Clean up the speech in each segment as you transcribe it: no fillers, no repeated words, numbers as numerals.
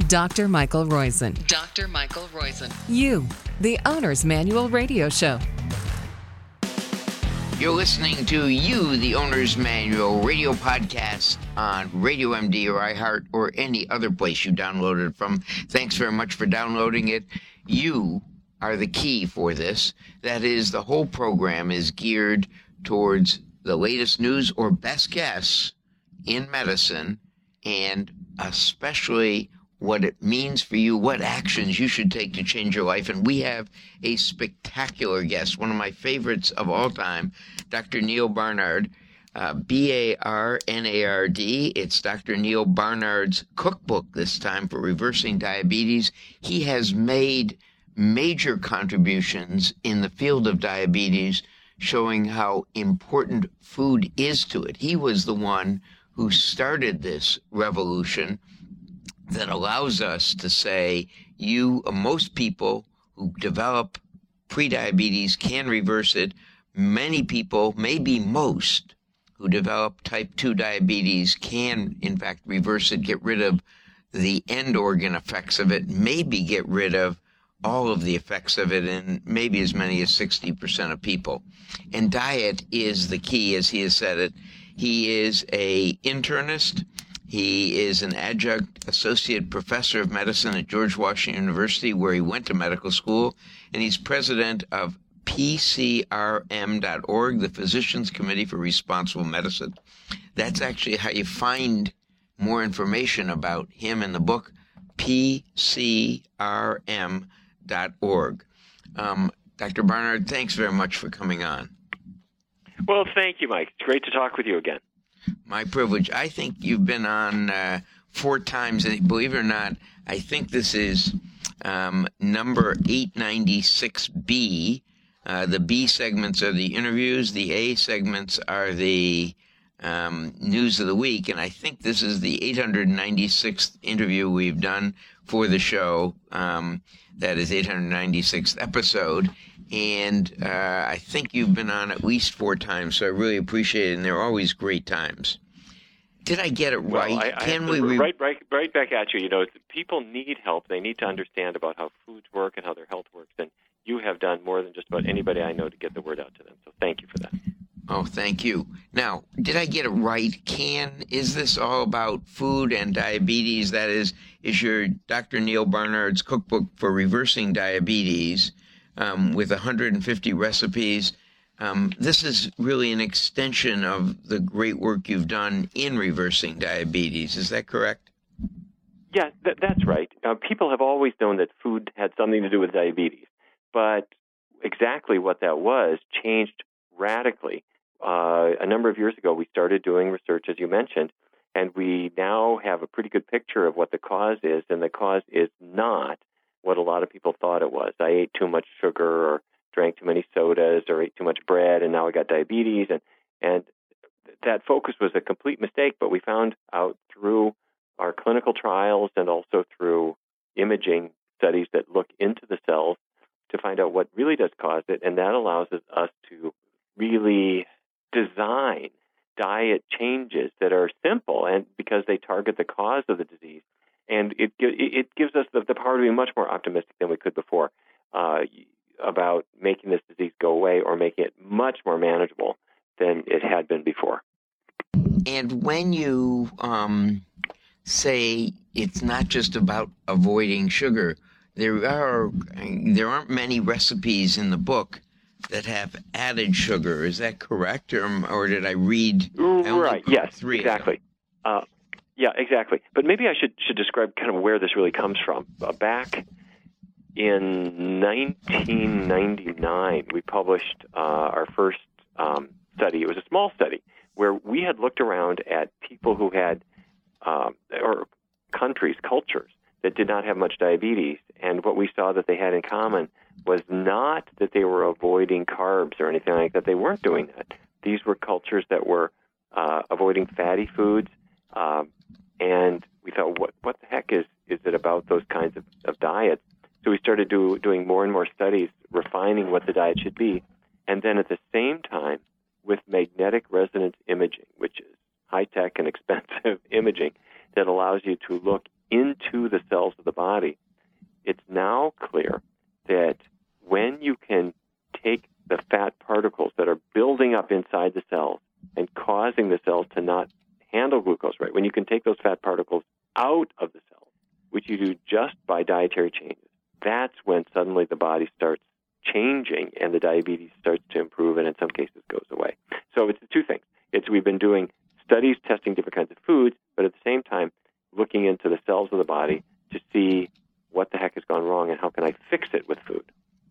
Dr. Michael Roizen. Dr. Michael Roizen. You, the Owner's Manual Radio Show. You're listening to You, the Owner's Manual radio podcast on Radio MD or iHeart or any other place you downloaded it from. Thanks very much for downloading it. You are the key for this. That is, the whole program is geared towards the latest news or best guess in medicine, and especially what it means for you, what actions you should take to change your life. And we have a spectacular guest, one of my favorites of all time, Dr. Neal Barnard, B-A-R-N-A-R-D. It's Dr. Neal Barnard's cookbook this time for reversing diabetes. He has made major contributions in the field of diabetes, showing how important food is to it. He was the one who started this revolution that allows us to say, most people who develop prediabetes can reverse it. Many people, maybe most, who develop type 2 diabetes can, in fact, reverse it, get rid of the end organ effects of it, maybe get rid of all of the effects of it in maybe as many as 60% of people. And diet is the key, as he has said it. He is an internist. He is an adjunct associate professor of medicine at George Washington University, where he went to medical school, and he's president of PCRM.org, the Physicians Committee for Responsible Medicine. That's actually how you find more information about him in the book, PCRM.org. Dr. Barnard, thanks very much for coming on. Well, thank you, Mike. It's great to talk with you again. My privilege. I think you've been on 4 times, and believe it or not, I think this is number 896B. The B segments are the interviews. The A segments are the news of the week, and I think this is the 896th interview we've done for the show. That is 896th episode. And I think you've been on at least 4 times, so I really appreciate it, and they're always great times. Did I get it right? Right back at you. You know, people need help. They need to understand about how foods work and how their health works, and you have done more than just about anybody I know to get the word out to them. So thank you for that. Oh, thank you. Now, did I get it right? Is this all about food and diabetes? That is your Dr. Neal Barnard's cookbook for reversing diabetes, with 150 recipes. This is really an extension of the great work you've done in reversing diabetes. Is that correct? Yeah, that's right. People have always known that food had something to do with diabetes, but exactly what that was changed radically. A number of years ago, we started doing research, as you mentioned, and we now have a pretty good picture of what the cause is, and the cause is not what a lot of people thought it was. I ate too much sugar or drank too many sodas or ate too much bread, and now I got diabetes. And that focus was a complete mistake, but we found out through our clinical trials and also through imaging studies that look into the cells to find out what really does cause it, and that allows us to really design diet changes that are simple and because they target the cause of the disease. And it gives us the power to be much more optimistic than we could before about making this disease go away or making it much more manageable than it had been before. And when you say it's not just about avoiding sugar, there aren't many recipes in the book that have added sugar. Is that correct, or did I read? Right. Yes. 3 exactly. Yeah, exactly. But maybe I should describe kind of where this really comes from. Back in 1999, we published our first study. It was a small study where we had looked around at people who had, or countries, cultures that did not have much diabetes. And what we saw that they had in common was not that they were avoiding carbs or anything like that. They weren't doing that. These were cultures that were avoiding fatty foods. And we thought, what the heck is it about those kinds of diets? So we started doing more and more studies, refining what the diet should be. And then at the same time, with magnetic resonance imaging, which is high-tech and expensive imaging that allows you to look into the cells of the body, it's now clear that when you can take the fat particles that are building up inside the cells and causing the cells to not handle glucose right, when you can take those fat particles out of the cells, which you do just by dietary changes, that's when suddenly the body starts changing and the diabetes starts to improve and in some cases goes away. So it's the two things. We've been doing studies testing different kinds of foods, but at the same time looking into the cells of the body to see what the heck has gone wrong and how can I fix it with food.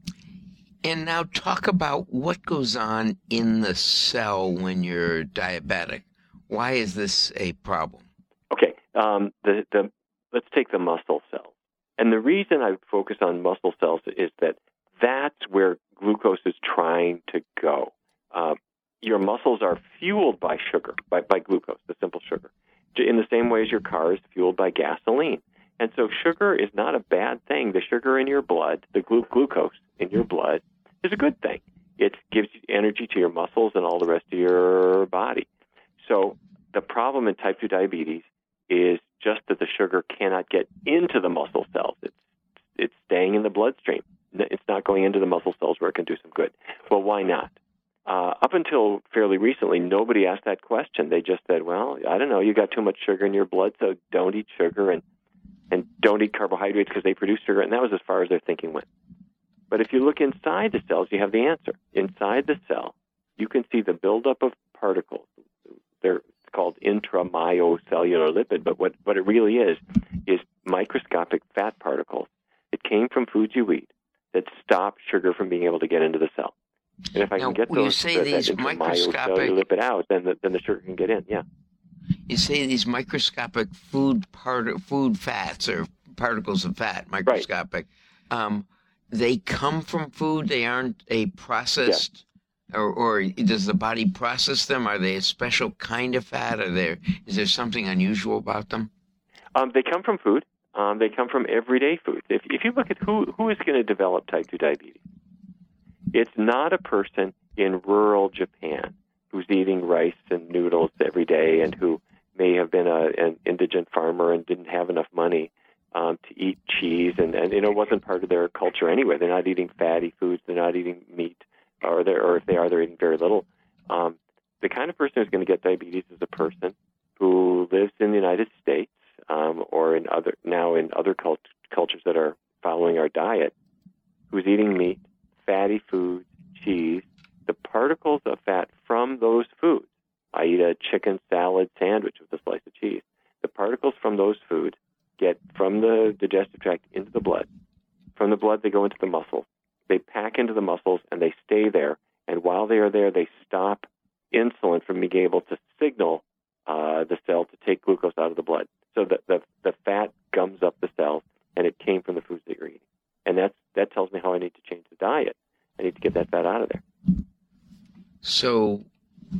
And now talk about what goes on in the cell when you're diabetic. Why is this a problem? Okay, let's take the muscle cells. And the reason I focus on muscle cells is that that's where glucose is trying to go. Your muscles are fueled by sugar, by glucose, the simple sugar, in the same way as your car is fueled by gasoline. And so sugar is not a bad thing. The sugar in your blood, the glucose in your blood, is a good thing. It gives you energy to your muscles and all the rest of your body. So the problem in type 2 diabetes is just that the sugar cannot get into the muscle cells. It's staying in the bloodstream. It's not going into the muscle cells where it can do some good. Well, why not? Up until fairly recently, nobody asked that question. They just said, well, I don't know, you got too much sugar in your blood, so don't eat sugar and don't eat carbohydrates because they produce sugar. And that was as far as their thinking went. But if you look inside the cells, you have the answer. Inside the cell, you can see the buildup of particles. They're called intramyocellular lipid, but what it really is microscopic fat particles that came from foods you eat that stop sugar from being able to get into the cell. And if I can get those that intramyocellular lipid out, then the sugar can get in. Yeah. You say these microscopic food fats or particles of fat, microscopic. Right. They come from food. They aren't a processed, or does the body process them? Are they a special kind of fat? Is there something unusual about them? They come from food. They come from everyday food. If you look at who is going to develop type 2 diabetes, it's not a person in rural Japan who's eating rice and noodles every day and who may have been an indigent farmer and didn't have enough money to eat cheese and it wasn't part of their culture anyway. They're not eating fatty foods. They're not eating meat, or if they are, they're eating very little. The kind of person who's going to get diabetes is a person who lives in the United States or in other cultures that are following our diet, who's eating meat, fatty foods, cheese, the particles of fat from those foods. I eat a chicken salad sandwich with a slice of cheese. The particles from those foods get from the digestive tract into the blood. From the blood, they go into the muscles. They pack into the muscles, and they stay there. And while they are there, they stop insulin from being able to signal the cell to take glucose out of the blood. So the fat gums up the cells, and it came from the foods that you're eating. And that tells me how I need to change the diet. I need to get that fat out of there. So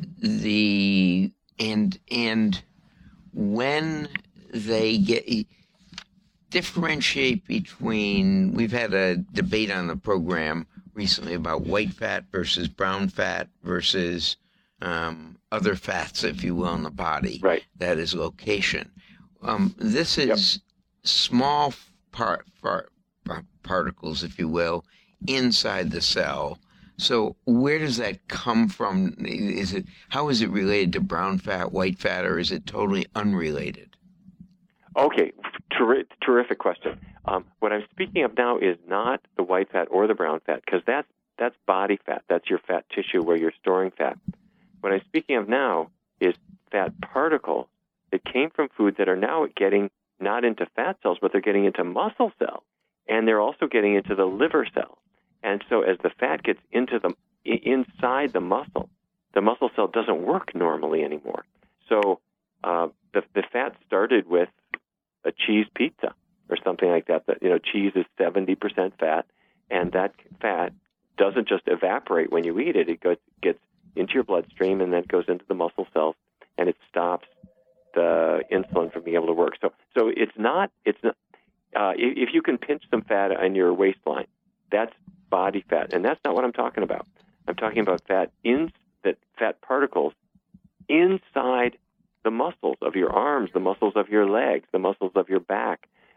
and when they differentiate between, we've had a debate on the program recently about white fat versus brown fat versus other fats, if you will, in the body. Right. That is location. This is small particles, if you will, inside the cell. So where does that come from? How is it related to brown fat, white fat, or is it totally unrelated? Okay, terrific question. What I'm speaking of now is not the white fat or the brown fat, because that's body fat. That's your fat tissue where you're storing fat. What I'm speaking of now is fat particles that came from foods that are now getting not into fat cells, but they're getting into muscle cells, and they're also getting into the liver cells. And so as the fat gets inside the muscle cell doesn't work normally anymore. So the fat started with a cheese pizza or something like that. Cheese is 70% fat, and that fat doesn't just evaporate when you eat it. It gets into your bloodstream and then goes into the muscle cells, and it stops the insulin from being able to work. So it's not. If you can pinch some fat on your waistline, that's body fat, and that's not what I'm talking about. I'm talking about fat particles inside the muscles of your arms, the muscles of your legs, the muscles of your back,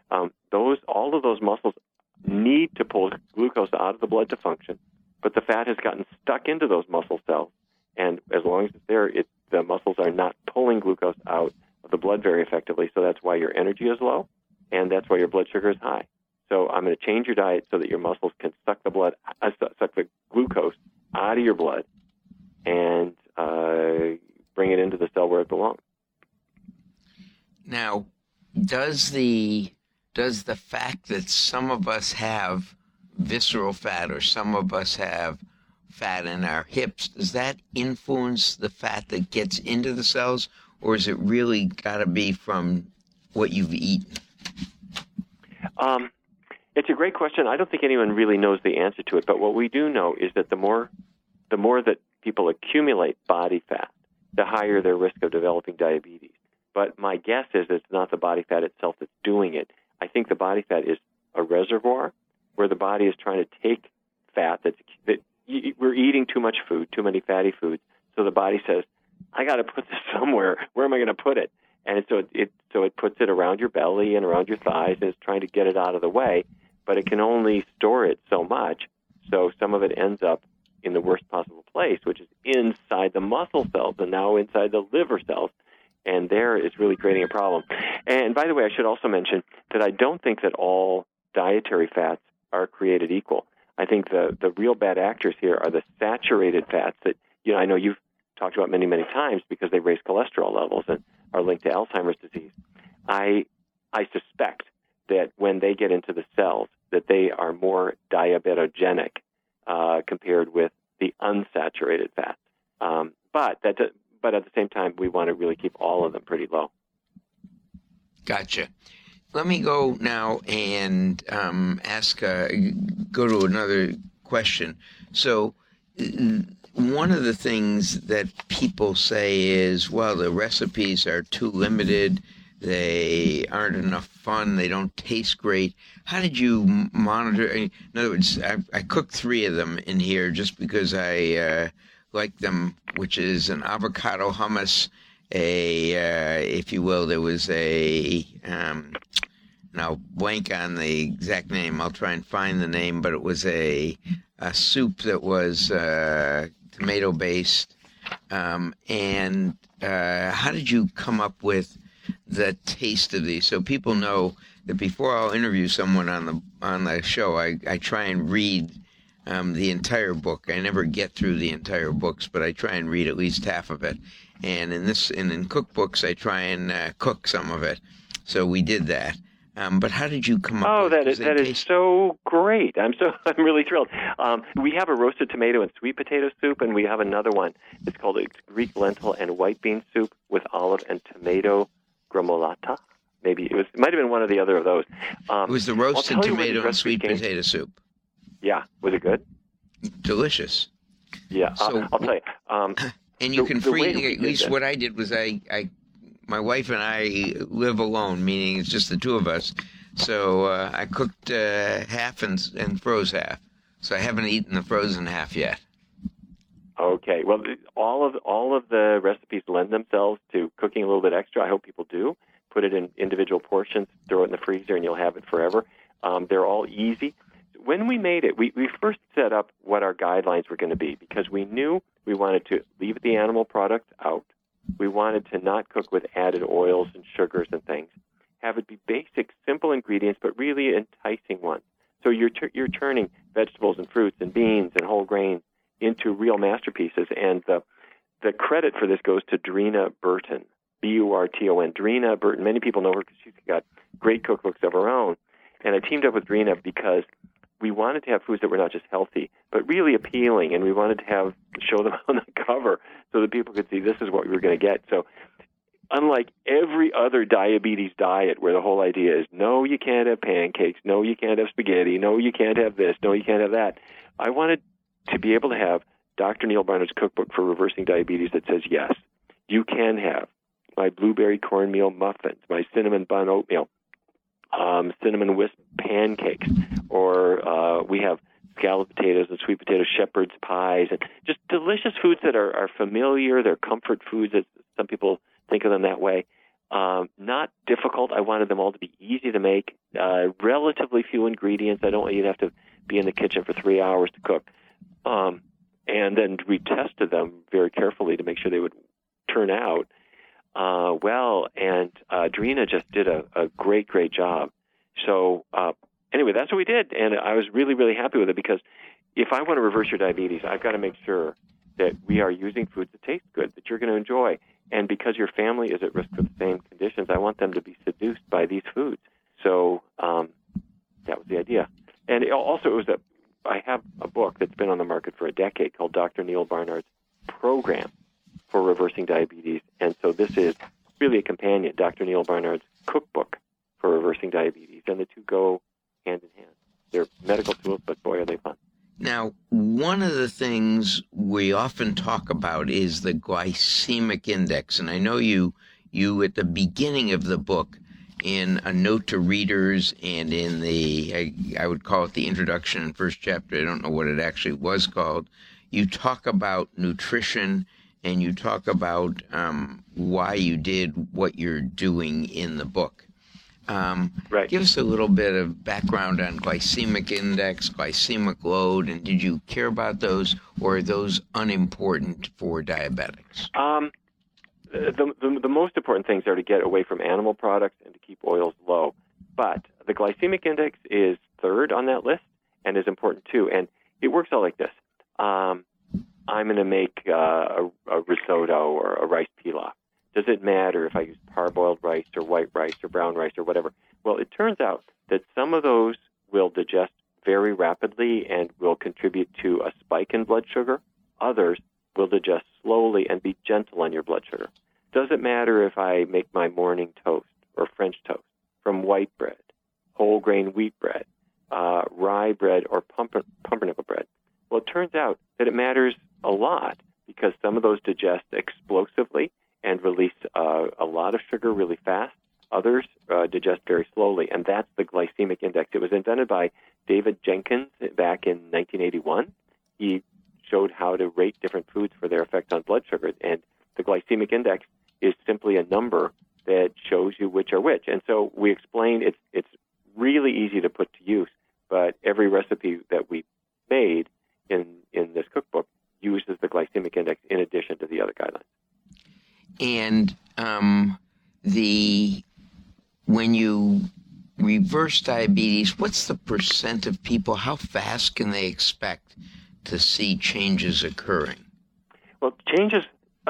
all of those muscles need to pull glucose out of the blood to function, but the fat has gotten stuck into those muscle cells, and as long as it's there, the muscles are not pulling glucose out of the blood very effectively, so that's why your energy is low, and that's why your blood sugar is high. So I'm going to change your diet so that your muscles can suck the glucose out of your blood and bring it into the cell where it belongs. Now, does the fact that some of us have visceral fat or some of us have fat in our hips, does that influence the fat that gets into the cells, or is it really got to be from what you've eaten? It's a great question. I don't think anyone really knows the answer to it, but what we do know is that the more that people accumulate body fat, the higher their risk of developing diabetes. But my guess is it's not the body fat itself that's doing it. I think the body fat is a reservoir where the body is trying to take fat that we're eating too much food, too many fatty foods. So the body says, I got to put this somewhere. Where am I going to put it? And so it puts it around your belly and around your thighs, and it's trying to get it out of the way. But it can only store it so much. So some of it ends up in the worst possible place, which is inside the muscle cells and now inside the liver cells. And there is really creating a problem. And by the way, I should also mention that I don't think that all dietary fats are created equal. I think the real bad actors here are the saturated fats that, I know you've talked about many, many times because they raise cholesterol levels and are linked to Alzheimer's disease. I suspect that when they get into the cells, that they are more diabetogenic compared with the unsaturated fats. But at the same time, we want to really keep all of them pretty low. Gotcha. Let me go now and go to another question. So one of the things that people say is, well, the recipes are too limited. They aren't enough fun. They don't taste great. How did you monitor? In other words, I cooked 3 of them in here just because I like them, which is an avocado hummus, if you will, there was and I'll blank on the exact name. I'll try and find the name, but it was a soup that was tomato-based. And how did you come up with the taste of these? So people know that before I'll interview someone on the show, I try and read the entire book. I never get through the entire books, but I try and read at least half of it. And in cookbooks, I try and cook some of it. So we did that. But how did you come up with it? That is so great. I'm really thrilled. We have a roasted tomato and sweet potato soup, and we have another one. It's called a Greek lentil and white bean soup with olive and tomato gremolata. Maybe it might have been one or the other of those. It was the roasted tomato and sweet potato soup. Yeah, was it good? Delicious. Yeah, so, I'll tell you. And you can freeze. At least what I did was my wife and I live alone, meaning it's just the two of us. So I cooked half and froze half. So I haven't eaten the frozen half yet. Okay. Well, all of the recipes lend themselves to cooking a little bit extra. I hope people do. Put it in individual portions, throw it in the freezer, and you'll have it forever. They're all easy. When we made it, we first set up what our guidelines were going to be because we knew we wanted to leave the animal product out. We wanted to not cook with added oils and sugars and things. Have it be basic, simple ingredients, but really enticing ones. So you're turning vegetables and fruits and beans and whole grains into real masterpieces. And the credit for this goes to Drina Burton, Burton. Drina Burton, many people know her because she's got great cookbooks of her own. And I teamed up with Drina because we wanted to have foods that were not just healthy, but really appealing, and we wanted to show them on the cover so that people could see this is what we were going to get. So unlike every other diabetes diet where the whole idea is, no, you can't have pancakes, no, you can't have spaghetti, no, you can't have this, no, you can't have that, I wanted to be able to have Dr. Neal Barnard's cookbook for reversing diabetes that says, yes, you can have my blueberry cornmeal muffins, my cinnamon bun oatmeal, cinnamon whisk pancakes, or we have scalloped potatoes and sweet potato shepherd's pies, and just delicious foods that are familiar. They're comfort foods, as some people think of them that way. Not difficult. I wanted them all to be easy to make, relatively few ingredients. I don't want you to have to be in the kitchen for 3 hours to cook. And then we tested them very carefully to make sure they would turn out well. And Drina just did a great job. So anyway, that's what we did. And I was really, really happy with it, because if I want to reverse your diabetes, I've got to make sure that we are using foods that taste good, that you're going to enjoy. And because your family is at risk for the same conditions, I want them to be seduced by these foods. So that was the idea. And also, I have a book that's been on the market for a decade called Dr. Neal Barnard's Program for Reversing Diabetes. And so this is really a companion, Dr. Neal Barnard's Cookbook for Reversing Diabetes. And the two go hand in hand. They're medical tools, but boy, are they fun. Now, one of the things we often talk about is the glycemic index. And I know you at the beginning of the book, in a note to readers and in I would call it the introduction and first chapter, I don't know what it actually was called, you talk about nutrition and you talk about why you did what you're doing in the book. Right. Give us a little bit of background on glycemic index, glycemic load, and did you care about those, or are those unimportant for diabetics? The most important things are to get away from animal products and to keep oils low. But the glycemic index is third on that list and is important too. And it works out like this. I'm going to make a risotto or a rice pilaf. Does it matter if I use parboiled rice or white rice or brown rice or whatever? Well, it turns out that some of those will digest very rapidly and will contribute to a spike in blood sugar. Others will digest slowly and be gentle on your blood sugar. Does it matter if I make my morning toast or French toast from white bread, whole grain wheat bread, rye bread, or pumpernickel bread? Well, it turns out that it matters a lot, because some of those digest explosively and release a lot of sugar really fast. Others digest very slowly, and that's the glycemic index. It was invented by David Jenkins back in 1981. He showed how to rate different foods for their effect on blood sugar, and the glycemic index is simply a number that shows you which are which. And so we explain it's really easy to put to use, but every recipe that we made in this cookbook uses the glycemic index in addition to the other guidelines. And when you reverse diabetes, what's the percent of people, how fast can they expect to see changes occurring? Well, changes,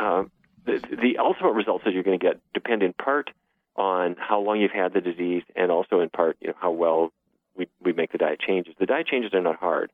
the ultimate results that you're going to get depend in part on how long you've had the disease, and also in part, how well we make the diet changes. The diet changes are not hard,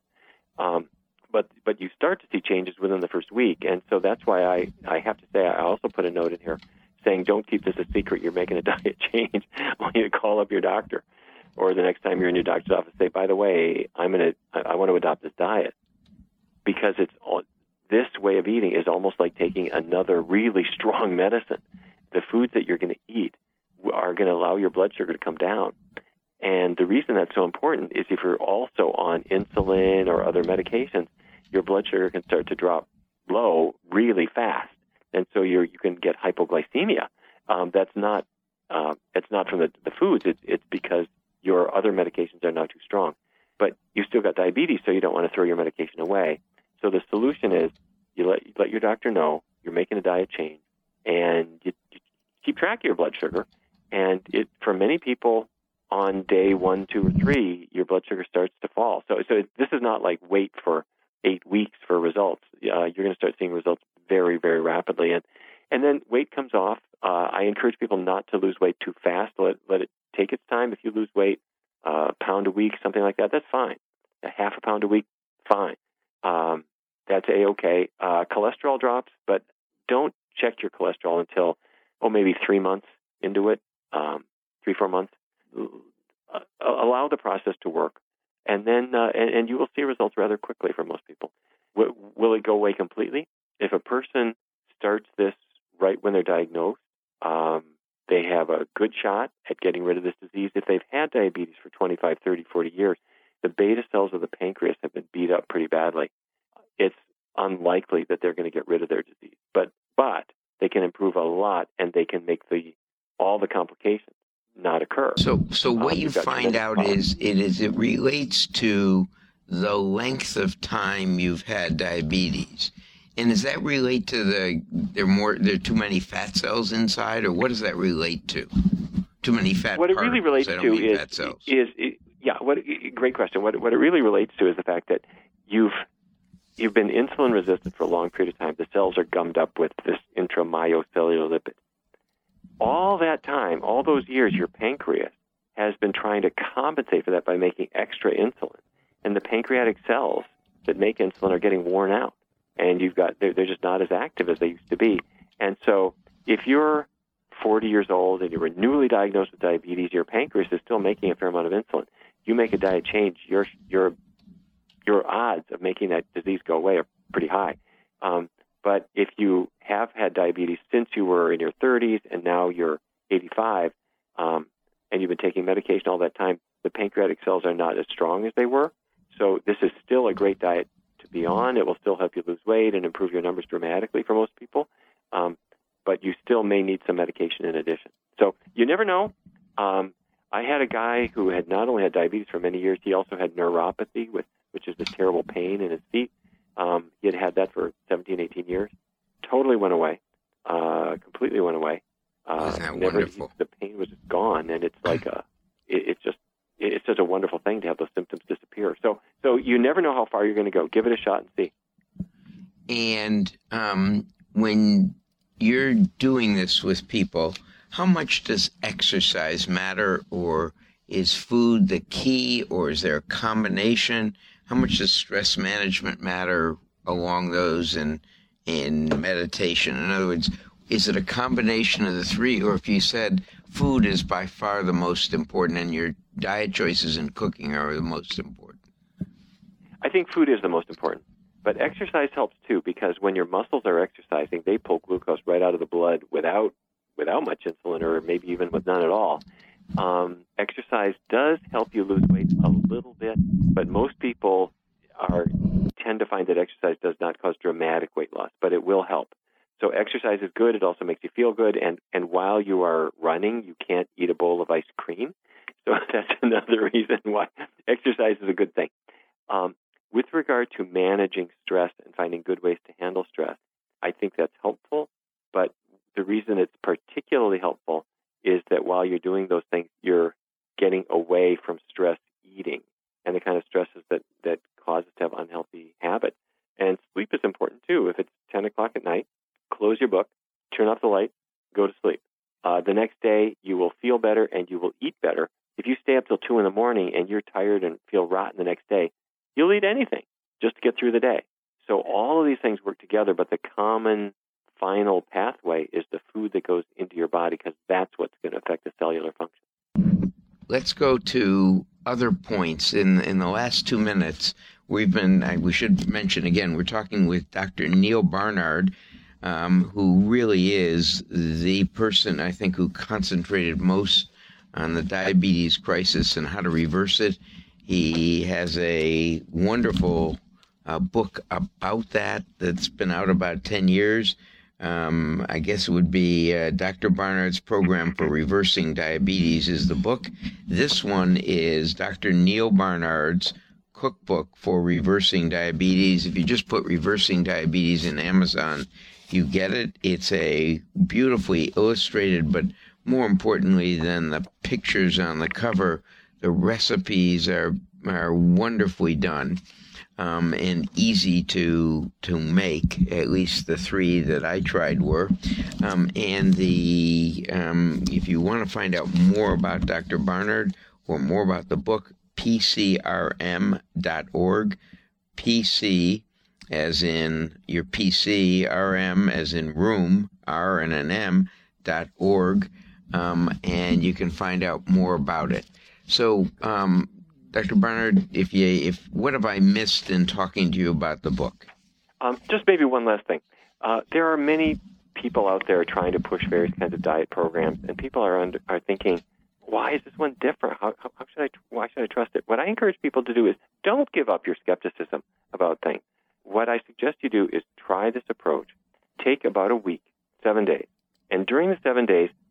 but you start to see changes within the first week, and so that's why I have to say, I also put a note in here saying, don't keep this a secret, you're making a diet change. I want you to call up your doctor, or the next time you're in your doctor's office, say, by the way, I want to adopt this diet, because this way of eating is almost like taking another really strong medicine. The foods that you're going to eat are going to allow your blood sugar to come down. And the reason that's so important is if you're also on insulin or other medications, your blood sugar can start to drop low really fast. And so you can get hypoglycemia. That's not from the foods. It's because your other medications are now too strong. But you still got diabetes, so you don't want to throw your medication away. So the solution is you let your doctor know you're making a diet change, and you keep track of your blood sugar. And for many people, on day 1, 2, or 3, your blood sugar starts to fall. So this is not like wait for 8 weeks for results. You're going to start seeing results very, very rapidly. And then weight comes off. I encourage people not to lose weight too fast. Let it take its time. If you lose weight, a pound a week, something like that, that's fine. A half a pound a week, fine. That's A-okay. Cholesterol drops, but don't check your cholesterol until, maybe 3 months into it, 3-4 months. Allow the process to work, and then and you will see results rather quickly for most people. Will it go away completely? If a person starts this right when they're diagnosed, they have a good shot at getting rid of this disease. If they've had diabetes for 25, 30, 40 years, the beta cells of the pancreas have been beat up pretty badly. It's unlikely that they're going to get rid of their disease, but they can improve a lot, and they can make the all the complications not occur. So what you find out is it relates to the length of time you've had diabetes. And does that relate to there are too many fat cells inside, or what does that relate to? Too many fat what particles. It really relates to fat cells. Great question. What it really relates to is the fact that you've been insulin resistant for a long period of time. The cells are gummed up with this intramyocellular lipid. All that time, all those years, your pancreas has been trying to compensate for that by making extra insulin. And the pancreatic cells that make insulin are getting worn out. And they're just not as active as they used to be. And so if you're 40 years old and you were newly diagnosed with diabetes, your pancreas is still making a fair amount of insulin. You make a diet change, your odds of making that disease go away are pretty high. But if you have had diabetes since you were in your 30s and now you're 85, and you've been taking medication all that time, the pancreatic cells are not as strong as they were. So this is still a great diet to be on. It will still help you lose weight and improve your numbers dramatically for most people. But you still may need some medication in addition. So you never know. I had a guy who had not only had diabetes for many years, he also had neuropathy, which is this terrible pain in his feet. He had that for 17, 18 years. Totally went away. Completely went away. Isn't that wonderful? The pain was just gone, and it's like it's just a wonderful thing to have those symptoms disappear. So you never know how far you're going to go. Give it a shot and see. And when you're doing this with people, how much does exercise matter, or is food the key, or is there a combination? How much does stress management matter along those in meditation? In other words, is it a combination of the three, or if you said food is by far the most important and your diet choices and cooking are the most important? I think food is the most important, but exercise helps too, because when your muscles are exercising, they pull glucose right out of the blood without much insulin, or maybe even with none at all. Exercise does help you lose weight a little bit, but most people tend to find that exercise does not cause dramatic weight loss, but it will help. So exercise is good. It also makes you feel good. And while you are running, you can't eat a bowl of ice cream. So that's another reason why exercise is a good thing. With regard to managing stress and finding good ways to handle stress, I think that's helpful. But the reason it's particularly helpful is that while you're doing those things, you're getting away from stress eating and the kind of stresses that cause us to have unhealthy habits. And sleep is important too. If it's 10 o'clock at night, close your book, turn off the light, go to sleep. The next day, you will feel better and you will eat better. If you stay up till 2 in the morning and you're tired and feel rotten the next day, you'll eat anything just to get through the day. So all of these things work together, but the common final pathway is the food that goes into your body, because that's what's going to affect the cellular function. Let's go to other points. In the last 2 minutes, we should mention again, we're talking with Dr. Neal Barnard, who really is the person, I think, who concentrated most on the diabetes crisis and how to reverse it. He has a wonderful book about that's been out about 10 years. I guess it would be Dr. Barnard's Program for Reversing Diabetes is the book. This one is Dr. Neal Barnard's Cookbook for Reversing Diabetes. If you just put Reversing Diabetes in Amazon, you get it. It's a beautifully illustrated, but more importantly than the pictures on the cover, the recipes are wonderfully done. And easy to make. At least the 3 that I tried were. If you want to find out more about Dr. Barnard or more about the book, pcrm.org. PC as in your PC, RM as in room, R and an M.org, and you can find out more about it. So, Dr. Barnard, what have I missed in talking to you about the book? Just maybe one last thing. There are many people out there trying to push various kinds of diet programs, and people are thinking, why is this one different? Why should I trust it? What I encourage people to do is don't give up your skepticism about things. What I suggest you do is try this approach. Take about a week, 7 days, and during the 7 days,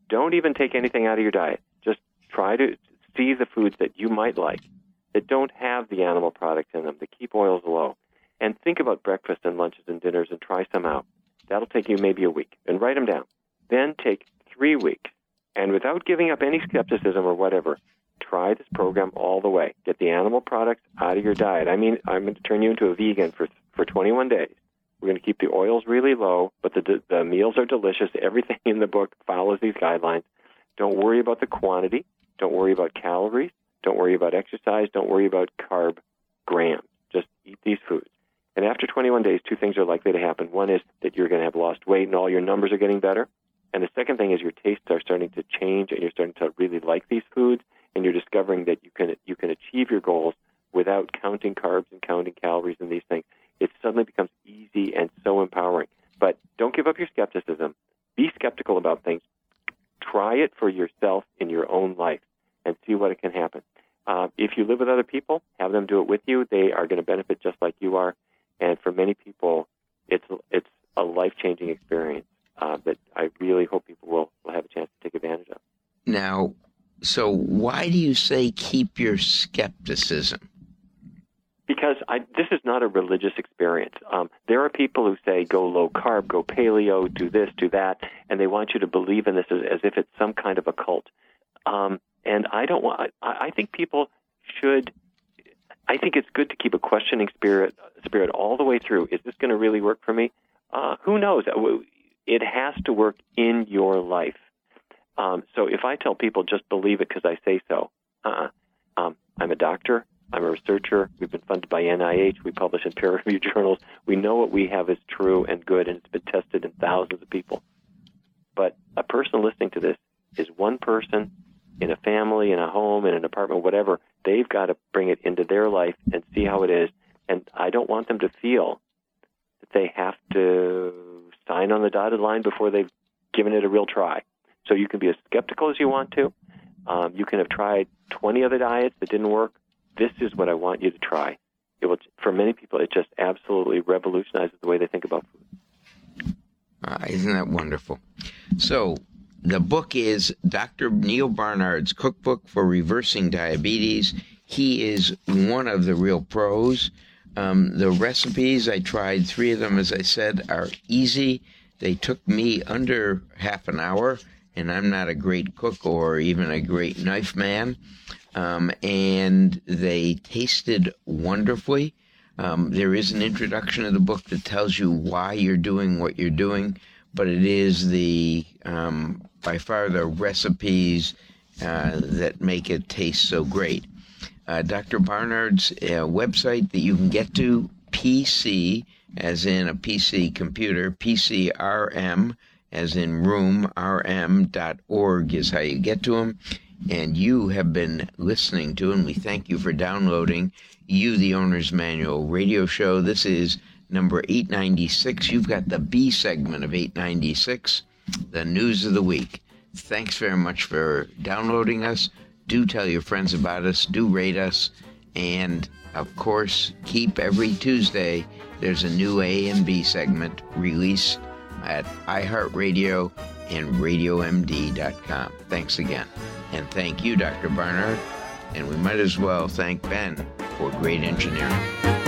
Don't even take anything out of your diet. Just try to see the foods that you might like that don't have the animal products in them, that keep oils low. And think about breakfast and lunches and dinners and try some out. That'll take you maybe a week. And write them down. Then take 3 weeks. And without giving up any skepticism or whatever, try this program all the way. Get the animal products out of your diet. I mean, I'm going to turn you into a vegan for 21 days. We're going to keep the oils really low, but the meals are delicious. Everything in the book follows these guidelines. Don't worry about the quantity. Don't worry about calories. Don't worry about exercise. Don't worry about carb grams. Just eat these foods. And after 21 days, 2 things are likely to happen. One is that you're going to have lost weight and all your numbers are getting better. And the second thing is your tastes are starting to change and you're starting to really like these foods, and you're discovering that you can achieve your goals without counting carbs and counting calories and these things. It suddenly becomes easy and so empowering. But don't give up your skepticism. Be skeptical about things. Try it for yourself in your own life and see what can happen. If you live with other people, have them do it with you. They are going to benefit just like you are. And for many people, it's a life-changing experience that I really hope people will have a chance to take advantage of. Now, so why do you say keep your skepticism? Because this is not a religious experience. There are people who say, go low carb, go paleo, do this, do that, and they want you to believe in this as if it's some kind of a cult. And I don't want. I think people should. I think it's good to keep a questioning spirit all the way through. Is this going to really work for me? Who knows? It has to work in your life. So if I tell people just believe it because I say so, I'm a doctor. I'm a researcher. We've been funded by NIH. We publish in peer-reviewed journals. We know what we have is true and good, and it's been tested in thousands of people. But a person listening to this is one person in a family, in a home, in an apartment, whatever. They've got to bring it into their life and see how it is. And I don't want them to feel that they have to sign on the dotted line before they've given it a real try. So you can be as skeptical as you want to. You can have tried 20 other diets that didn't work. This is what I want you to try. It will, for many people, it just absolutely revolutionizes the way they think about food. Isn't that wonderful? So the book is Dr. Neal Barnard's Cookbook for Reversing Diabetes. He is one of the real pros. The recipes, I tried 3 of them, as I said, are easy. They took me under half an hour, and I'm not a great cook or even a great knife man. And they tasted wonderfully. There is an introduction of the book that tells you why you're doing what you're doing, but it is by far the recipes that make it taste so great. Dr. Barnard's website that you can get to, PC, as in a PC computer, PCRM, as in room, rm.org is how you get to him. And you have been listening to, and we thank you for downloading, You, the Owner's Manual radio show. This is number 896. You've got the B segment of 896, the news of the week. Thanks very much for downloading us. Do tell your friends about us. Do rate us. And, of course, keep every Tuesday, there's a new A and B segment released at iHeartRadio and RadioMD.com. Thanks again. And thank you, Dr. Barnard. And we might as well thank Ben for great engineering.